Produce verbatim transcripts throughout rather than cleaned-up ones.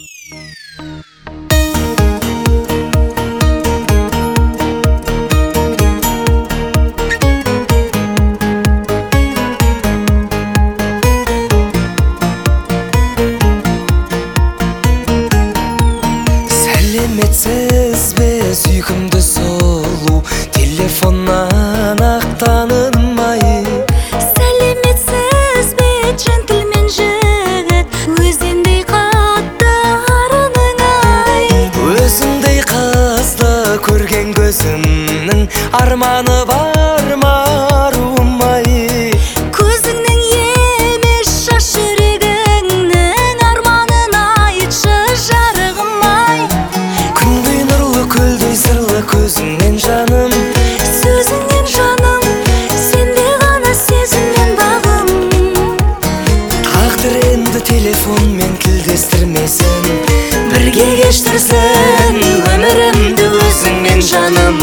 Сәлеметсіз бе сүйкімді сұлу, телефоннан ақ танылмай. Сәлеметсіз бе джентльмен жігіт, өзіңдей қатты арының ай. Өзіңдей қызды көрген көзімнің арманы бар ма арумай. Көзіңнің емес шаш жүрегіңнің арманын айтшы жарығым ай. Күндей нұрлы көлдей сырлы көзіңнен жаным, Сөзіңнен жаным, сенде ғана сезімнен бағым. тағдыр енді телефонмен тілдестірмесін, бірге кештірсін өмірімді өзіңмен жаным.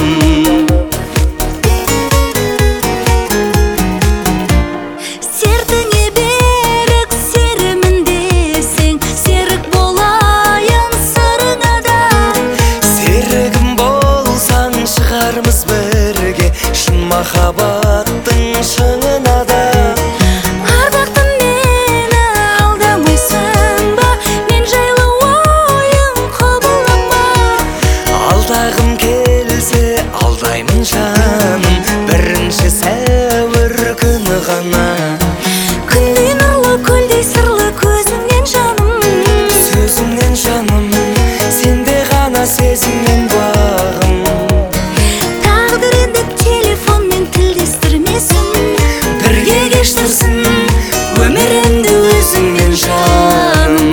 Сертіңе берік серімін десең, серік болайын сырыңа да. Серігім болсаң шығармыз бірге, шын махаббаттың шыңына да. Ардақтым мені алдамайсың ба, мен жайлы ойың құбылама. Алдағым келсе алдаймын жаным, бірінші сәуір күні ғана. Күндей нұрлы көлдей сырлы көзіңнен жаным, Сөзіңнен жаным, сенде ғана сезіммен бағым. тағдыр енді телефонмен тілдестірмесін, Бірге кештірсін өмірімді өзіңмен жаным.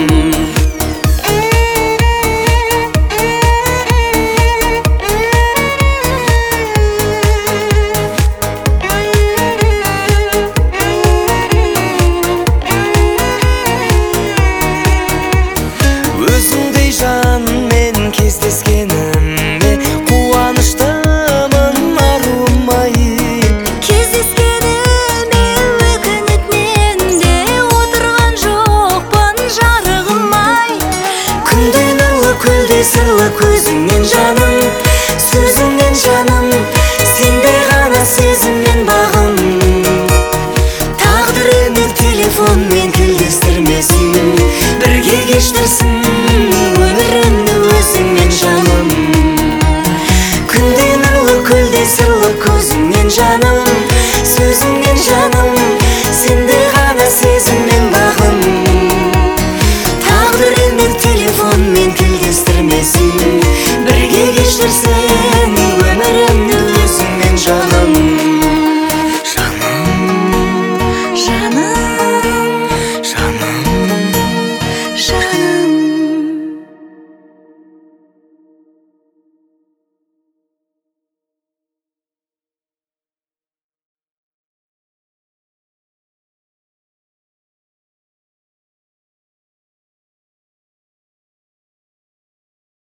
Өзіңдей жанмен кездескеніме қуаныштымын арумай. кездескеніме өкініп мен де отырған жоқпын жарығым ай. Күндей нұрлы көлдей сырлы көзіңнен жаным, сөзіңнен жаным, сенде ғана сезіммен бағым. Тағдыр енді телефонмен тілдестірмесін, бірге кештірсін